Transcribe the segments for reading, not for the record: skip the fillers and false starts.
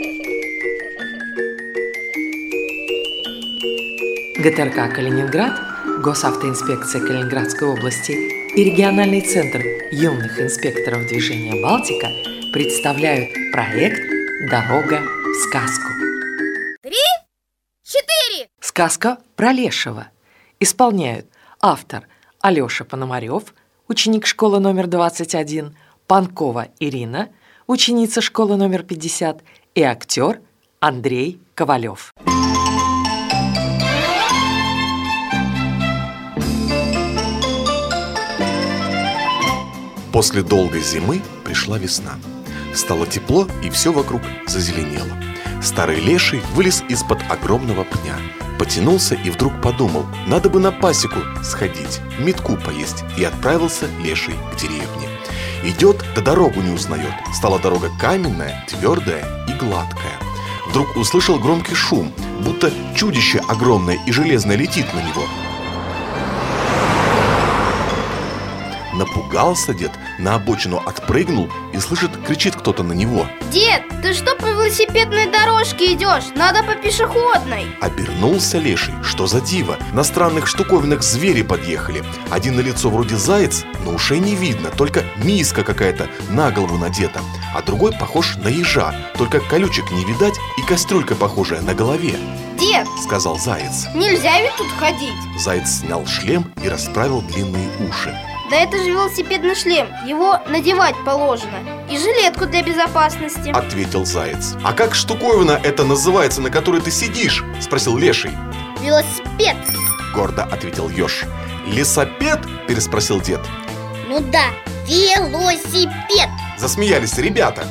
ГТРК «Калининград», Госавтоинспекция Калининградской области и региональный центр юных инспекторов движения «Балтика» представляют проект «Дорога в сказку». 3, 4. Сказка про Лешего. Исполняют автор Алеша Пономарев, ученик школы номер 21, Панкова Ирина, ученица школы номер 50 и актер Андрей Ковалев. После долгой зимы пришла весна. Стало тепло, и все вокруг зазеленело. Старый леший вылез из-под огромного пня, потянулся и вдруг подумал: надо бы на пасеку сходить, метку поесть, и отправился леший к деревне. Идет, да дорогу не узнает. Стала дорога каменная, твердая и гладкая. Вдруг услышал громкий шум, будто чудище огромное и железное летит на него. Напугался дед, на обочину отпрыгнул и слышит, кричит кто-то на него: Дед, ты что по велосипедной дорожке идешь? Надо по пешеходной. Обернулся леший. Что за диво? На странных штуковинах звери подъехали. Один на лицо вроде заяц, но ушей не видно, только миска какая-то на голову надета. А другой похож на ежа, только колючек не видать и кастрюлька похожая на голове. Дед, Сказал заяц. нельзя ведь тут ходить. Заяц снял шлем и расправил длинные уши. Да это же велосипедный шлем, его надевать положено. И жилетку для безопасности. Ответил заяц. А как штуковина это называется, на которой ты сидишь? Спросил леший. Велосипед. Гордо ответил еж. Лесопед? Переспросил дед. Ну да, велосипед. Засмеялись ребята.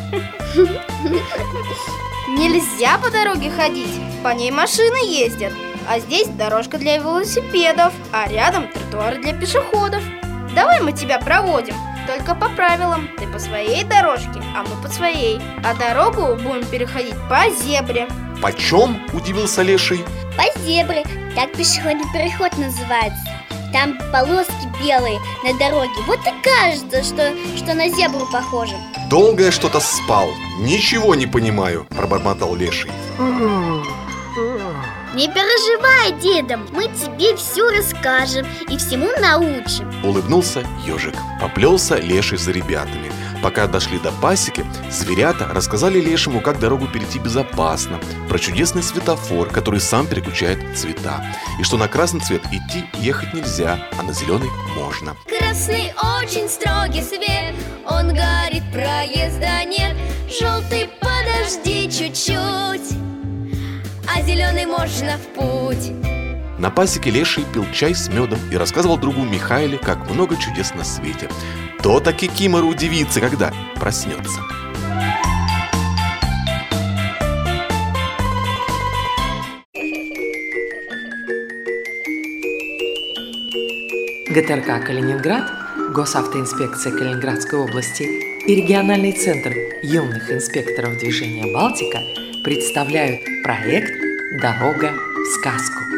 Нельзя по дороге ходить, по ней машины ездят. А здесь дорожка для велосипедов, а рядом тротуар для пешеходов. Давай мы тебя проводим, только по правилам. Ты по своей дорожке, а мы по своей. А дорогу будем переходить по зебре. Почем? Удивился леший. По зебре, так пешеходный переход называется. Там полоски белые на дороге. Вот и кажется, что на зебру похоже. Долго я что-то спал. Ничего не понимаю, пробормотал леший. Не переживай, дедом, мы тебе все расскажем и всему научим. Улыбнулся ежик. Поплелся леший за ребятами. Пока дошли до пасеки, зверята рассказали лешему, как дорогу перейти безопасно, про чудесный светофор, который сам переключает цвета, и что на красный цвет идти и ехать нельзя, а на зеленый можно. Красный очень строгий свет, он горит, проезда нет. Желтый подожди чуть-чуть, а зеленый можно в путь. На пасеке леший пил чай с медом и рассказывал другу Михаиле, как много чудес на свете. То-то кикимора удивится, когда проснется. ГТРК «Калининград», Госавтоинспекция Калининградской области и региональный центр юных инспекторов движения «Балтика» представляют проект «Дорога в сказку».